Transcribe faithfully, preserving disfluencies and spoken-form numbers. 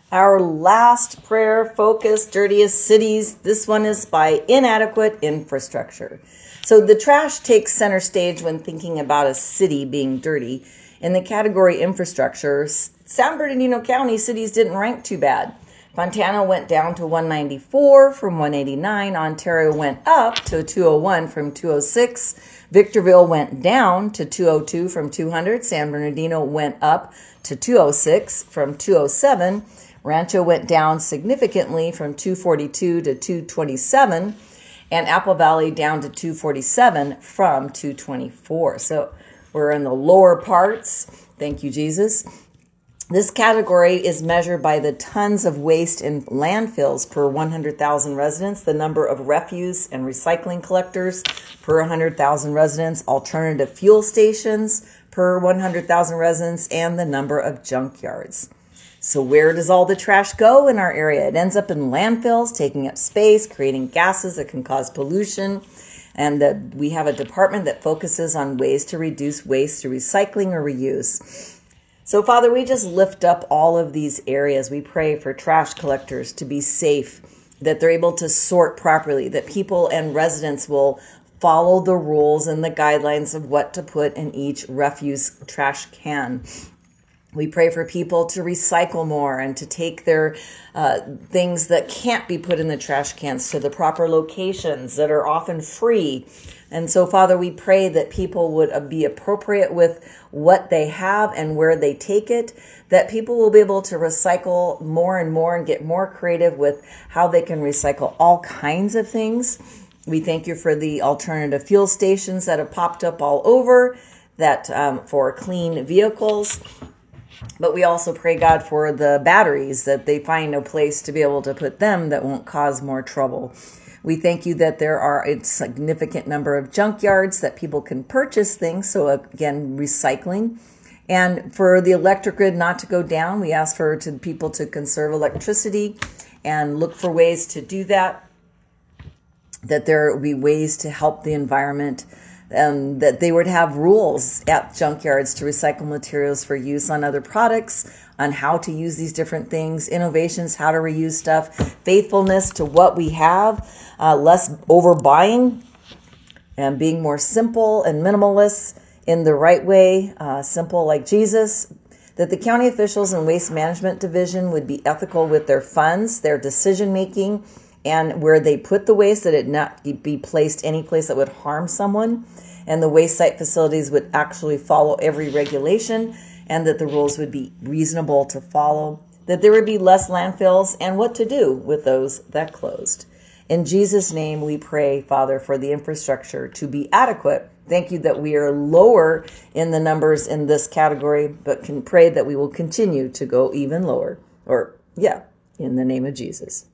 Our last prayer focus, dirtiest cities. This one is by inadequate infrastructure. So the trash takes center stage when thinking about a city being dirty. In the category infrastructure, San Bernardino County cities didn't rank too bad. Fontana went down to one ninety-four from one eighty-nine. Ontario went up to two oh one from two oh six. Victorville went down to two oh two from two hundred. San Bernardino went up to two oh six from two oh seven. Rancho went down significantly from two forty-two to two twenty-seven, and Apple Valley down to two forty-seven from two twenty-four. So we're in the lower parts. Thank you, Jesus. This category is measured by the tons of waste in landfills per one hundred thousand residents, the number of refuse and recycling collectors per one hundred thousand residents, alternative fuel stations per one hundred thousand residents, and the number of junkyards. So where does all the trash go in our area? It ends up in landfills, taking up space, creating gases that can cause pollution. And the, we have a department that focuses on ways to reduce waste through recycling or reuse. So, Father, we just lift up all of these areas. We pray for trash collectors to be safe, that they're able to sort properly, that people and residents will follow the rules and the guidelines of what to put in each refuse trash can. We pray for people to recycle more and to take their uh, things that can't be put in the trash cans to the proper locations that are often free. And so, Father, we pray that people would be appropriate with what they have and where they take it, that people will be able to recycle more and more and get more creative with how they can recycle all kinds of things. We thank you for the alternative fuel stations that have popped up all over, that um, for clean vehicles. But we also pray, God, for the batteries, that they find a place to be able to put them that won't cause more trouble. We thank you that there are a significant number of junkyards that people can purchase things. So again, recycling. And for the electric grid not to go down, we ask for to people to conserve electricity and look for ways to do that, that there will be ways to help the environment. Um, that they would have rules at junkyards to recycle materials for use on other products, on how to use these different things, innovations, how to reuse stuff, faithfulness to what we have, uh, less overbuying, and being more simple and minimalist in the right way, uh, simple like Jesus. That the county officials and waste management division would be ethical with their funds, their decision making, and where they put the waste, that it not be placed any place that would harm someone. And the waste site facilities would actually follow every regulation, and that the rules would be reasonable to follow. That there would be less landfills and what to do with those that closed. In Jesus' name we pray, Father, for the infrastructure to be adequate. Thank you that we are lower in the numbers in this category, but can pray that we will continue to go even lower. Or, yeah, in the name of Jesus.